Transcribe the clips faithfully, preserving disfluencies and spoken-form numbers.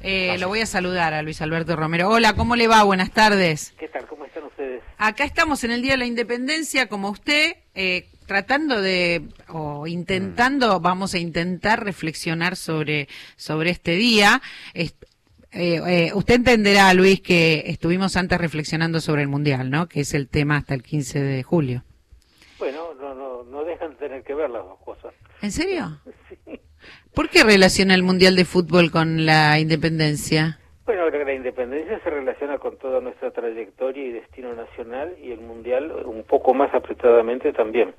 Eh, lo voy a saludar a Luis Alberto Romero. Hola, ¿cómo le va? Buenas tardes. ¿Qué tal? ¿Cómo están ustedes? Acá estamos en el Día de la Independencia, como usted, eh, tratando de, o intentando, mm. vamos a intentar reflexionar sobre, sobre este día. Es, eh, eh, usted entenderá, Luis, que estuvimos antes reflexionando sobre el Mundial, ¿no? Que es el tema hasta el quince de julio. Bueno, no, no, no dejan de tener que ver las dos cosas. ¿En serio? Sí. ¿Por qué relaciona el Mundial de Fútbol con la independencia? Bueno, la independencia se relaciona con toda nuestra trayectoria y destino nacional, y el Mundial un poco más apretadamente también.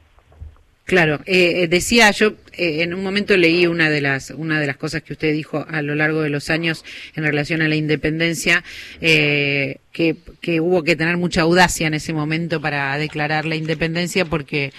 Claro, eh, decía yo, eh, en un momento leí una de las una de las cosas que usted dijo a lo largo de los años en relación a la independencia, eh, que, que hubo que tener mucha audacia en ese momento para declarar la independencia porque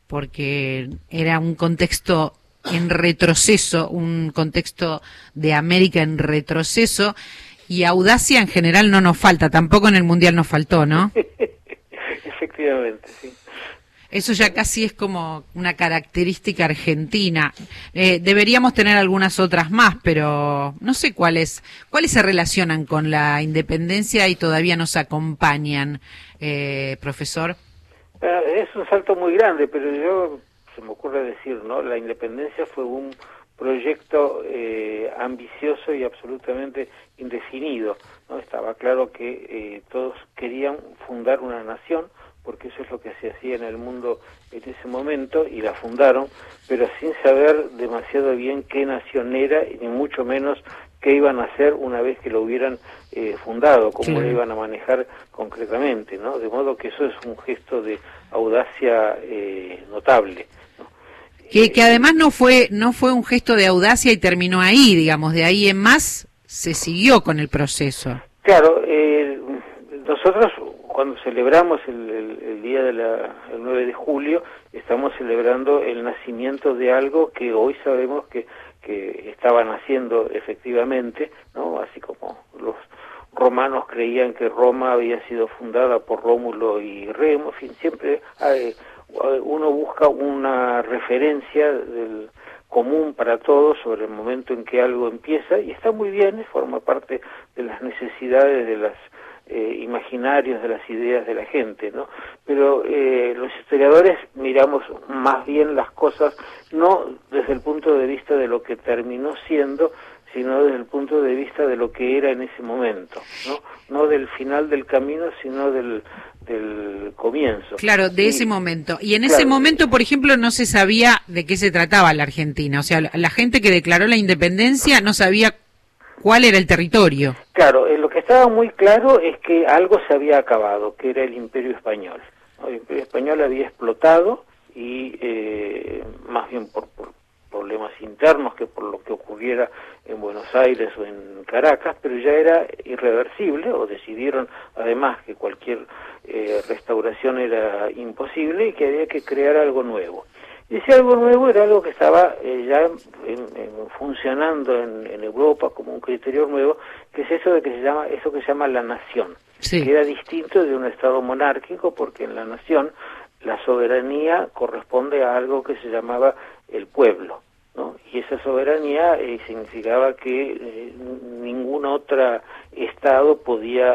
porque era un contexto en retroceso, un contexto de América en retroceso, y audacia en general no nos falta, tampoco en el Mundial nos faltó, ¿no? Efectivamente, sí. Eso ya casi es como una característica argentina. Eh, deberíamos tener algunas otras más, pero no sé cuáles cuáles se relacionan con la independencia y todavía nos acompañan, eh, profesor. Bueno, es un salto muy grande, pero yo, se me ocurre decir, ¿no? La independencia fue un proyecto eh, ambicioso y absolutamente indefinido, ¿no? Estaba claro que eh, todos querían fundar una nación, porque eso es lo que se hacía en el mundo en ese momento, y la fundaron, pero sin saber demasiado bien qué nación era, y ni mucho menos qué iban a hacer una vez que lo hubieran eh, fundado, cómo sí. lo iban a manejar concretamente, ¿no? De modo que eso es un gesto de audacia eh, notable, ¿no? Que, que además no fue no fue un gesto de audacia y terminó ahí, digamos, de ahí en más se siguió con el proceso. Claro, eh, nosotros cuando celebramos el, el, el día de la, el nueve de julio, estamos celebrando el nacimiento de algo que hoy sabemos que, que estaba naciendo efectivamente, ¿no? Así como los romanos creían que Roma había sido fundada por Rómulo y Remo, en fin, siempre hay, uno busca una referencia del común para todos sobre el momento en que algo empieza, y está muy bien, forma parte de las necesidades de las Eh, imaginarios, de las ideas de la gente, ¿no? Pero eh, los historiadores miramos más bien las cosas no desde el punto de vista de lo que terminó siendo, sino desde el punto de vista de lo que era en ese momento, ¿no? No del final del camino, sino del, del comienzo. Claro, de y, ese momento. Y en claro, ese momento, por ejemplo, no se sabía de qué se trataba la Argentina. O sea, la, la gente que declaró la independencia no sabía cuál era el territorio. Claro, eh, lo que estaba muy claro es que algo se había acabado, que era el Imperio Español, ¿no? El Imperio Español había explotado, y eh, más bien por, por problemas internos que por lo que ocurriera en Buenos Aires o en Caracas, pero ya era irreversible, o decidieron además que cualquier eh, restauración era imposible y que había que crear algo nuevo. Y ese algo nuevo era algo que estaba eh, ya en, en, funcionando en, en Europa como un criterio nuevo, que es eso de que se llama eso que se llama la nación, sí. que era distinto de un estado monárquico, porque en la nación la soberanía corresponde a algo que se llamaba el pueblo, ¿no? Y esa soberanía eh, significaba que eh, ningún otro estado podía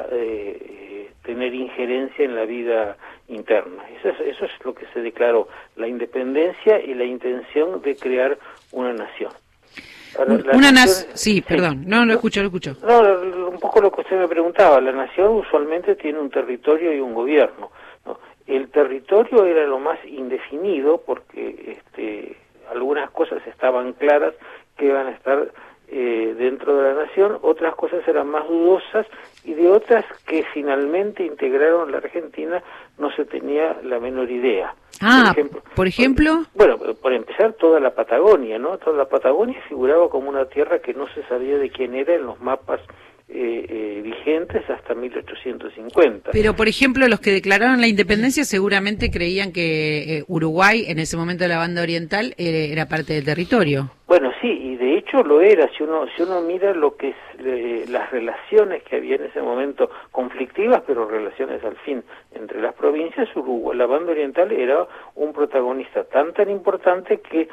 eh, tener injerencia en la vida interna. Eso es, eso es lo que se declaró, la independencia y la intención de crear una nación. Ahora, una nación, sí, sí, perdón, no, lo escucho, lo escucho. No, un poco lo que usted me preguntaba, la nación usualmente tiene un territorio y un gobierno, ¿no? El territorio era lo más indefinido, porque este, algunas cosas estaban claras que iban a estar eh, dentro de la nación, otras cosas eran más dudosas, y de otras que finalmente integraron la Argentina no se tenía la menor idea. Ah, por ejemplo, ¿por ejemplo? Bueno, por empezar, toda la Patagonia, ¿no? Toda la Patagonia figuraba como una tierra que no se sabía de quién era en los mapas eh, eh, vigentes hasta mil ochocientos cincuenta. Pero, por ejemplo, los que declararon la independencia seguramente creían que eh, Uruguay, en ese momento de la banda oriental, eh, era parte del territorio. Bueno, sí, y de hecho lo era. Si uno si uno mira lo que es eh, las relaciones que había en ese momento, conflictivas, pero relaciones al fin entre las provincias, Uruguay, la banda oriental era un protagonista tan tan importante que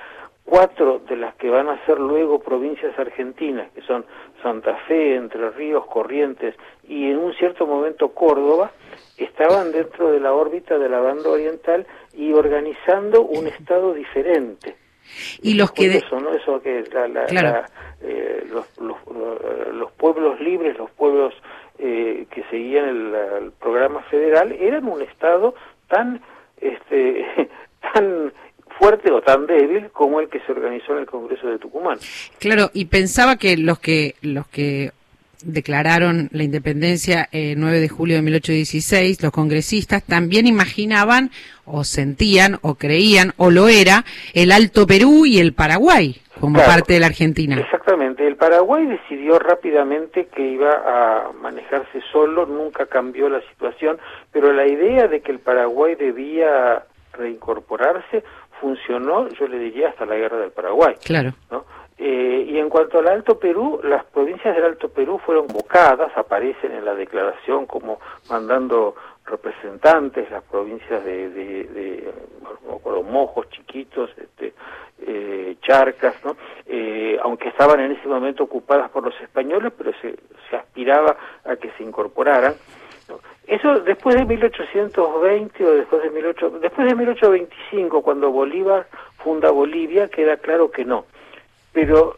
cuatro de las que van a ser luego provincias argentinas, que son Santa Fe, Entre Ríos, Corrientes y en un cierto momento Córdoba, estaban dentro de la órbita de la banda oriental y organizando un estado diferente. Y los que de... eso, ¿no? Eso que la, la, claro. la, eh, los, los, los pueblos libres, los pueblos eh, que seguían el, el programa federal, eran un estado tan este tan fuerte o tan débil como el que se organizó en el Congreso de Tucumán. Claro, y pensaba que los que los que declararon la independencia el nueve de julio de mil ochocientos dieciséis, los congresistas también imaginaban o sentían o creían o lo era el Alto Perú y el Paraguay como claro, parte de la Argentina. Exactamente, el Paraguay decidió rápidamente que iba a manejarse solo, nunca cambió la situación, pero la idea de que el Paraguay debía reincorporarse funcionó, yo le diría, hasta la Guerra del Paraguay. Claro. ¿No? Eh, y en cuanto al Alto Perú, las provincias del Alto Perú fueron convocadas, aparecen en la declaración como mandando representantes, las provincias de, de, de no me acuerdo, Mojos, Chiquitos, este, eh, Charcas, ¿no? Eh, aunque estaban en ese momento ocupadas por los españoles, pero se, se aspiraba a que se incorporaran. Eso después de mil ochocientos veinte o después de mil ochocientos, después de mil ochocientos veinticinco, cuando Bolívar funda Bolivia, queda claro que no. Pero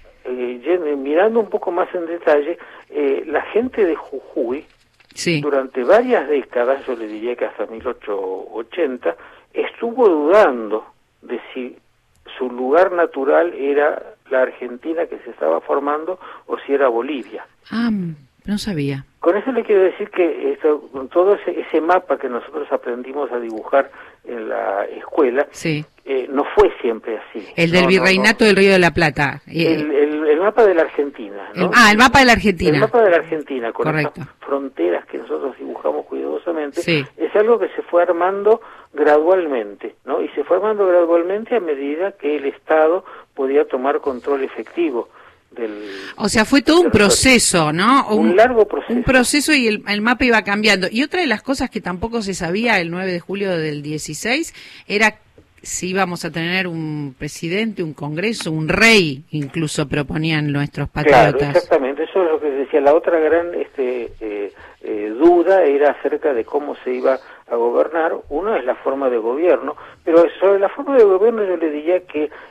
eh, mirando un poco más en detalle, eh, la gente de Jujuy, sí, durante varias décadas, yo le diría que hasta mil ochocientos ochenta, estuvo dudando de si su lugar natural era la Argentina que se estaba formando o si era Bolivia. Ah, no sabía. Con eso le quiero decir que esto, con todo ese, ese mapa que nosotros aprendimos a dibujar en la escuela, sí, eh, no fue siempre así. El del no, virreinato no, no. del Río de la Plata. El, el, el mapa de la Argentina, ¿no? El, ah, el mapa de la Argentina. El mapa de la Argentina, con correcto, estas fronteras que nosotros dibujamos cuidadosamente, sí, es algo que se fue armando gradualmente, ¿no? Y se fue armando gradualmente a medida que el Estado podía tomar control efectivo del... O sea, fue todo un proceso, ¿no? Un, un largo proceso. Un proceso y el, el mapa iba cambiando. Y otra de las cosas que tampoco se sabía el nueve de julio del dieciséis era si íbamos a tener un presidente, un congreso, un rey, incluso proponían nuestros patriotas. Claro, exactamente, eso es lo que decía. La otra gran este, eh, eh, duda era acerca de cómo se iba a gobernar. Uno es la forma de gobierno, pero sobre la forma de gobierno yo le diría que eh,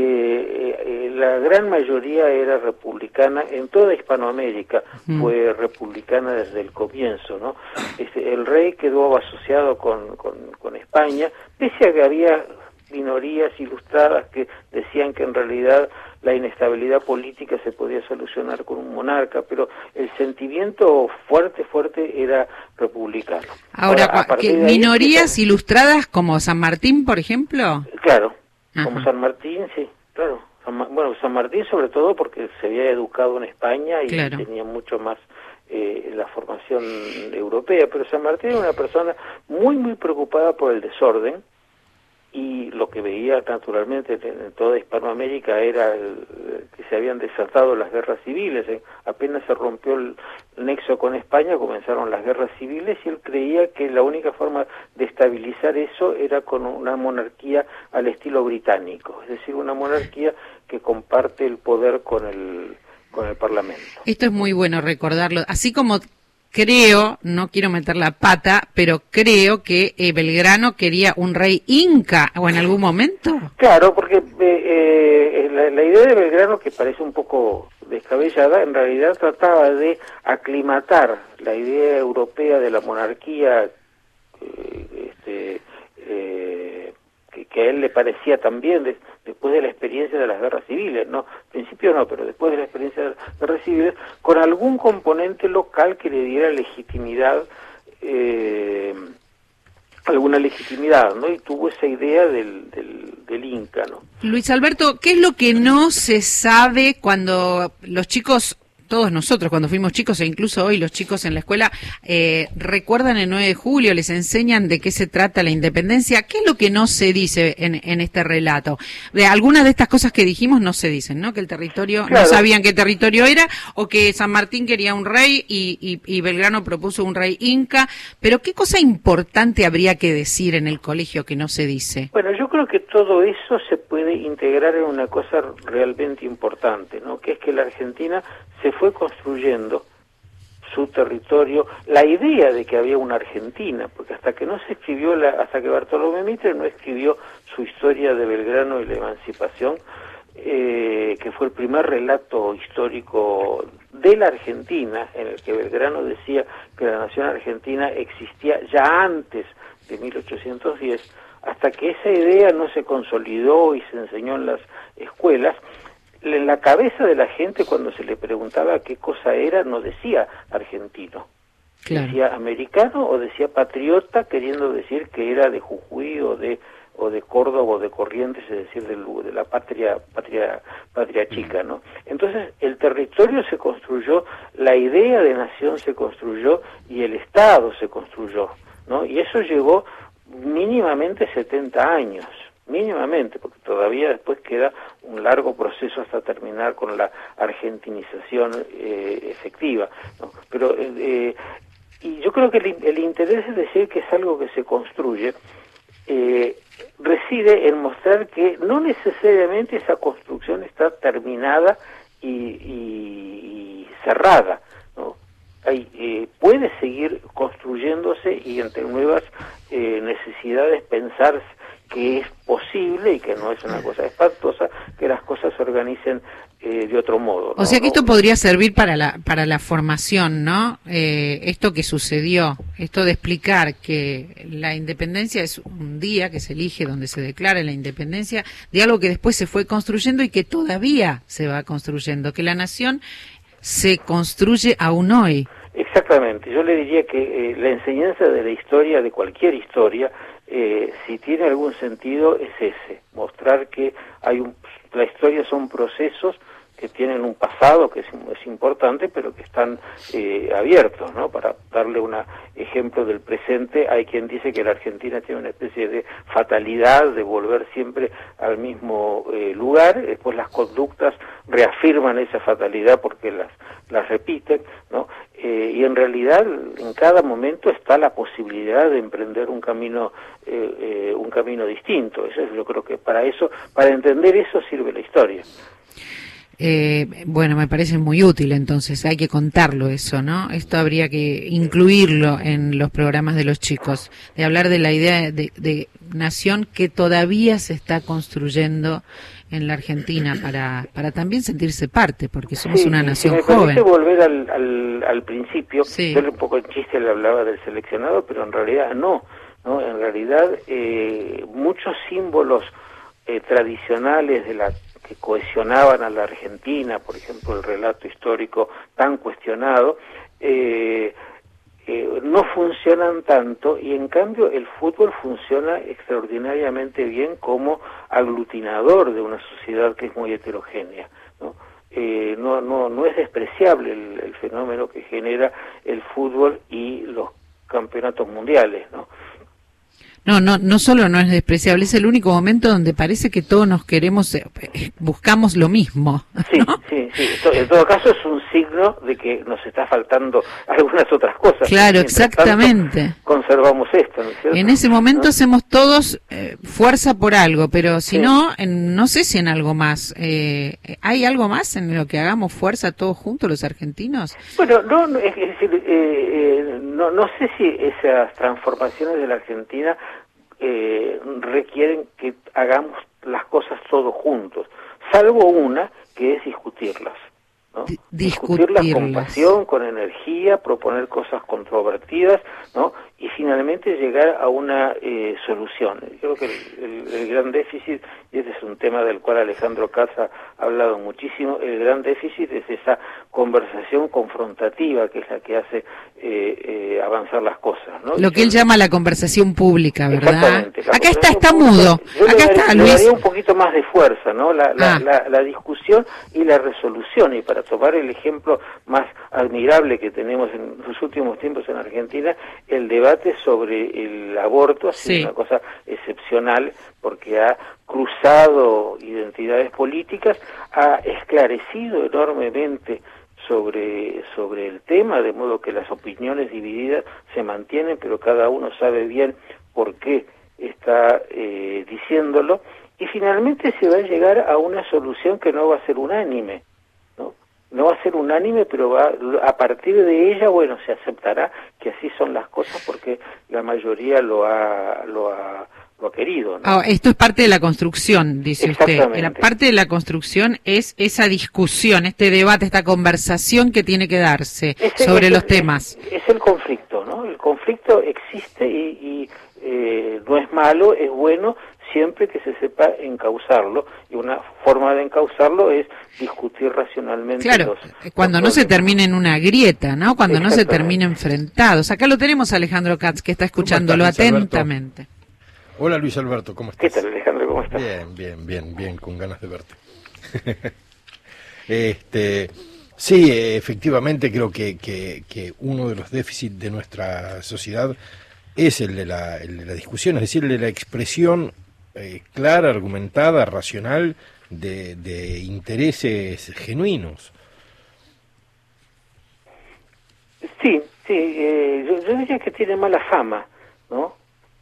eh, la gran mayoría era republicana. En toda Hispanoamérica mm. fue republicana desde el comienzo, ¿no? Este, el rey quedó asociado con, con, con España, pese a que había minorías ilustradas que decían que en realidad la inestabilidad política se podía solucionar con un monarca, pero el sentimiento fuerte, fuerte era republicano. Ahora, Ahora ¿qué, ¿minorías ahí, ilustradas como San Martín, por ejemplo? Claro, Ajá. como San Martín, sí, claro. San, bueno, San Martín sobre todo porque se había educado en España y claro, tenía mucho más eh, la formación europea, pero San Martín era una persona muy, muy preocupada por el desorden, y lo que veía naturalmente en toda Hispanoamérica era el, que se habían desatado las guerras civiles. Apenas se rompió el nexo con España, comenzaron las guerras civiles y él creía que la única forma de estabilizar eso era con una monarquía al estilo británico, es decir, una monarquía que comparte el poder con el, con el Parlamento. Esto es muy bueno recordarlo, así como... Creo, no quiero meter la pata, pero creo que eh, Belgrano quería un rey inca, o en algún momento. Claro, porque eh, eh, la, la idea de Belgrano, que parece un poco descabellada, en realidad trataba de aclimatar la idea europea de la monarquía, eh, este, eh, que, que a él le parecía también de, después de la experiencia de las guerras civiles, no, al principio no, pero después de la experiencia de las guerras civiles, con algún componente local que le diera legitimidad, eh, alguna legitimidad, ¿no? Y tuvo esa idea del, del, del Inca, ¿no? Luis Alberto, ¿qué es lo que no se sabe cuando los chicos todos nosotros cuando fuimos chicos, e incluso hoy los chicos en la escuela, eh, recuerdan el nueve de julio, les enseñan de qué se trata la independencia. ¿Qué es lo que no se dice en, en este relato? De algunas de estas cosas que dijimos no se dicen, ¿no? Que el territorio, claro, no sabían qué territorio era, o que San Martín quería un rey y, y, y Belgrano propuso un rey inca. Pero ¿qué cosa importante habría que decir en el colegio que no se dice? Bueno, yo creo que todo eso se puede integrar en una cosa realmente importante, ¿no? Que es que la Argentina se fue construyendo su territorio, la idea de que había una Argentina, porque hasta que no se escribió, la, hasta que Bartolomé Mitre no escribió su historia de Belgrano y la emancipación, eh, que fue el primer relato histórico de la Argentina, en el que Belgrano decía que la nación argentina existía ya antes de mil ochocientos diez, hasta que esa idea no se consolidó y se enseñó en las escuelas, en la cabeza de la gente cuando se le preguntaba qué cosa era, no decía argentino, claro, decía americano o decía patriota, queriendo decir que era de Jujuy o de o de Córdoba o de Corrientes, es decir, de, de la patria patria patria chica, ¿no? Entonces el territorio se construyó, la idea de nación se construyó y el Estado se construyó, ¿no? Y eso llevó mínimamente setenta años, mínimamente, porque todavía después queda un largo proceso hasta terminar con la argentinización eh, efectiva, ¿no? Pero eh, y yo creo que el, el interés es decir que es algo que se construye, eh, reside en mostrar que no necesariamente esa construcción está terminada y, y, y cerrada, ¿no? Hay, eh, puede seguir construyéndose y entre nuevas eh, necesidades pensar que es posible y que no es una cosa espantosa que las cosas se organicen eh, de otro modo, ¿no? O sea que esto podría servir para la para la formación, ¿no? Eh, esto que sucedió, esto de explicar que la independencia es un día que se elige donde se declara la independencia de algo que después se fue construyendo y que todavía se va construyendo, que la nación se construye aún hoy. Exactamente, yo le diría que eh, la enseñanza de la historia, de cualquier historia, eh, si tiene algún sentido es ese, mostrar que hay un, la historia son procesos que tienen un pasado que es, es importante, pero que están eh, abiertos, ¿no? Para darle un ejemplo del presente, hay quien dice que la Argentina tiene una especie de fatalidad de volver siempre al mismo eh, lugar, después las conductas reafirman esa fatalidad porque las, las repiten, ¿no? Eh, y en realidad en cada momento está la posibilidad de emprender un camino eh, eh, un camino distinto. Eso es, yo creo que para eso, para entender eso sirve la historia. Eh, bueno, me parece muy útil, entonces hay que contarlo eso, ¿no? Esto habría que incluirlo en los programas de los chicos, de hablar de la idea de, de nación que todavía se está construyendo en la Argentina para para también sentirse parte, porque somos sí, una nación si me joven. Volver al, al, al principio, sí. Yo un poco en chiste le hablaba del seleccionado, pero en realidad no, no, en realidad eh, muchos símbolos eh, tradicionales de la que cohesionaban a la Argentina, por ejemplo el relato histórico tan cuestionado, eh, eh, no funcionan tanto y en cambio el fútbol funciona extraordinariamente bien como aglutinador de una sociedad que es muy heterogénea, ¿no? Eh, no, no, no es despreciable el, el fenómeno que genera el fútbol y los campeonatos mundiales, ¿no? No, no, no solo no es despreciable, es el único momento donde parece que todos nos queremos, eh, buscamos lo mismo, ¿no? Sí, sí, sí. En todo caso es un signo de que nos está faltando algunas otras cosas. Claro, exactamente. Conservamos esto, ¿no es cierto? En ese momento, ¿no?, hacemos todos eh, fuerza por algo, pero si sí. no, en, no sé si en algo más. Eh, ¿Hay algo más en lo que hagamos fuerza todos juntos los argentinos? Bueno, no, no es decir, eh, eh, no, no sé si esas transformaciones de la Argentina Eh, requieren que hagamos las cosas todos juntos, salvo una que es discutirlas, ¿no? D- discutirlas, discutirlas con pasión, con energía, proponer cosas controvertidas, ¿no? Y finalmente llegar a una eh, solución. Creo que el, el, el gran déficit, y este es un tema del cual Alejandro Katz ha hablado muchísimo, el gran déficit es esa conversación confrontativa, que es la que hace eh, eh, avanzar las cosas, ¿no? Lo que él llama la conversación pública, ¿verdad? Exactamente. Acá está, está mudo. Yo Acá le, está, le Luis. daría un poquito más de fuerza, ¿no? La, la, Ah. la, la discusión y la resolución, y para tomar el ejemplo más admirable que tenemos en los últimos tiempos en Argentina, el debate sobre el aborto ha sido Sí. una cosa excepcional, porque ha cruzado identidades políticas, ha esclarecido enormemente sobre sobre el tema, de modo que las opiniones divididas se mantienen, pero cada uno sabe bien por qué está eh, diciéndolo, y finalmente se va a llegar a una solución que no va a ser unánime, ¿no? No va a ser unánime, pero va, a partir de ella, bueno, se aceptará que así son las cosas porque la mayoría lo ha lo ha lo ha querido, ¿no? Ah, esto es parte de la construcción, dice usted. Exactamente. La parte de la construcción es esa discusión, este debate, esta conversación que tiene que darse Ese, sobre ese, los temas. Es, es el conflicto, ¿no? El conflicto existe y, y eh, no es malo, es bueno siempre que se sepa encauzarlo, y una forma de encauzarlo es discutir racionalmente. Claro, los, cuando los no se problemas. termine en una grieta, ¿no? Cuando no se termine enfrentados. Acá lo tenemos a Alejandro Katz, que está escuchándolo estás, Luis atentamente. Hola Luis Alberto, ¿cómo estás? ¿Qué tal, Alejandro? ¿Cómo estás? Bien, bien, bien, bien, con ganas de verte. este, sí, efectivamente creo que, que, que uno de los déficits de nuestra sociedad es el de la, el de la discusión, es decir, el de la expresión eh, clara, argumentada, racional de, de intereses genuinos. Sí, sí, eh, yo, yo diría que tiene mala fama, ¿no?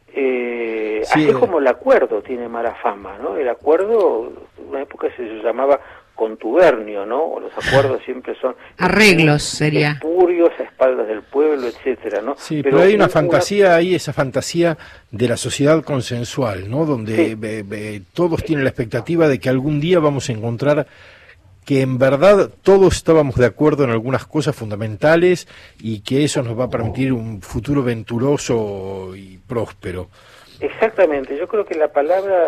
Eh, Sí, así eh. como el acuerdo tiene mala fama, ¿no? El acuerdo, en una época se llamaba contubernio, ¿no? O los acuerdos siempre son Arreglos, sería. espurios a espaldas del pueblo, etcétera, ¿no? Sí, pero, pero hay una un, fantasía una... ahí, esa fantasía de la sociedad consensual, ¿no? Donde sí. be, be, todos tienen la expectativa de que algún día vamos a encontrar que en verdad todos estábamos de acuerdo en algunas cosas fundamentales y que eso nos va a permitir un futuro venturoso y próspero. Exactamente, yo creo que la palabra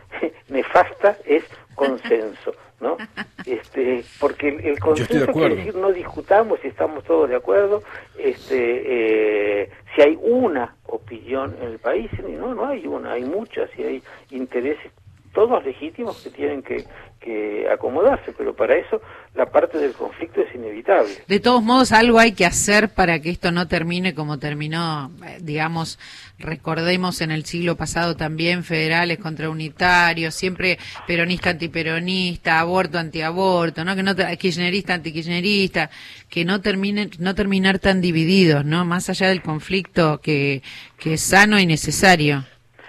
nefasta es consenso, ¿no? Este, porque el, el consenso quiere decir no discutamos si estamos todos de acuerdo, este, eh, si hay una opinión en el país, no, no hay una, hay muchas, y hay intereses todos legítimos que tienen que, que acomodarse, pero para eso la parte del conflicto es inevitable. De todos modos, algo hay que hacer para que esto no termine como terminó, digamos, recordemos en el siglo pasado también, federales contra unitarios, siempre peronista antiperonista, aborto antiaborto, ¿no? Que no kirchnerista antikirchnerista, que no terminen, no terminar tan divididos, ¿no? Más allá del conflicto que, que es sano y necesario.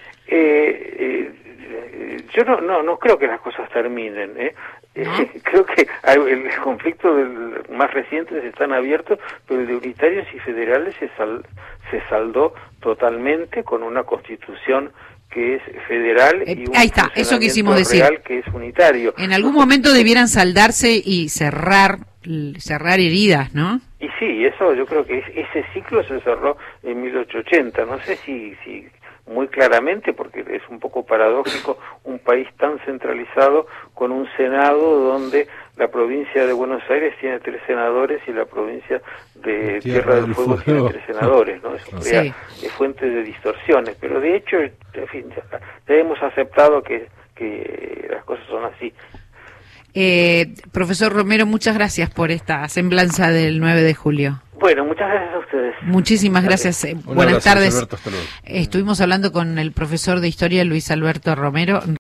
Eh, eh, yo no, no, no creo que las cosas terminen, ¿eh? ¿No? Creo que hay, el conflicto del, más recientes están abiertos, pero el de unitarios y federales se, sal, se saldó totalmente con una constitución que es federal eh, y un ahí está, eso quisimos decir, real que es unitario. En algún momento debieran saldarse y cerrar cerrar heridas, ¿no? Y sí, eso yo creo que es, ese ciclo se cerró en mil ochocientos ochenta, no sé si... si muy claramente, porque es un poco paradójico un país tan centralizado con un Senado donde la provincia de Buenos Aires tiene tres senadores y la provincia de Tierra, Tierra del, del Fuego, Fuego tiene tres senadores, ¿no? Eso sí. crea, es fuente de distorsiones, pero de hecho, en fin, ya, ya hemos aceptado que, que las cosas son así. Eh, profesor Romero, muchas gracias por esta semblanza del nueve de julio. Bueno, muchas gracias a ustedes. Muchísimas gracias. Una Buenas gracias, tardes. Alberto, hasta luego. Estuvimos hablando con el profesor de Historia, Luis Alberto Romero.